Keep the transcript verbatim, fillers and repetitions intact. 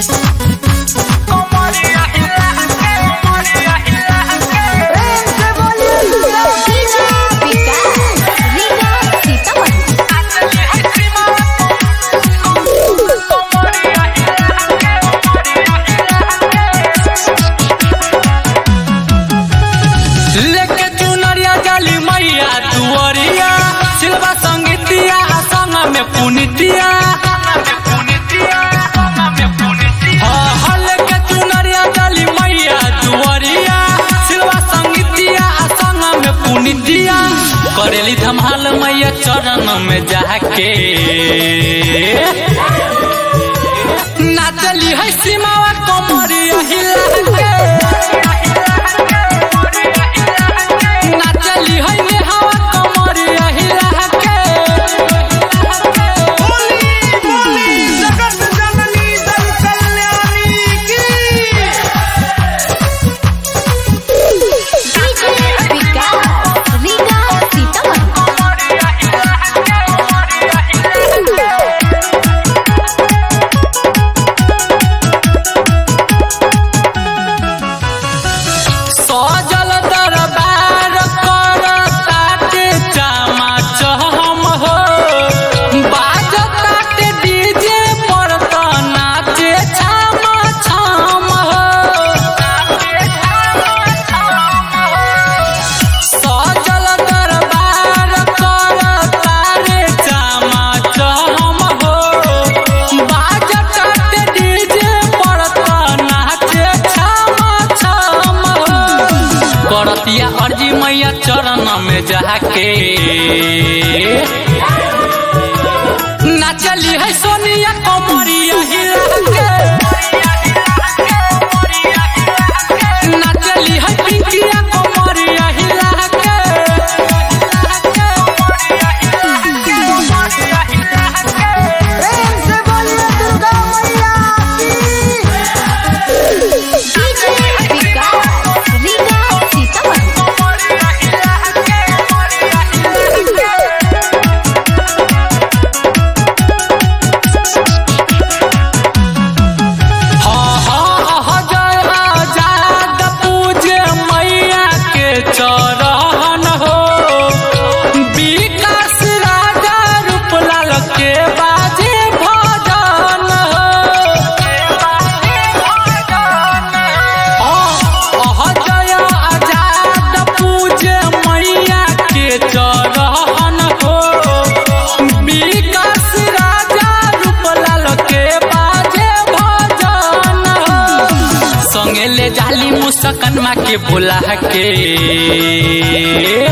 लेके चुनरिया जाली मैया दुआरिया सिलवा संगीतिया संग में पुनितिया हाँ लेके चुनरिया जाली मैया दुआरिया सिलवा संगीतिया संग में पुनितिया करेली धमाल मैया चरण में जाके नाचली है सीमावा कमरिया हिला के करतिया अर्जी मैया चरण में जाके नाचली है सोनिया कमरिया हिला के नाचली है पिंकिया कमरिया हिला के प्रेम से बोलिए दुर्गा मैया चरण हो विकास राजा रूपलाल के बाजे भजन हो जय आजाद पूजे मैया के चरण हो विकास राजा रूपलाल के बाजे भजन संगे ले जाली मुस्कान माँ के बुला के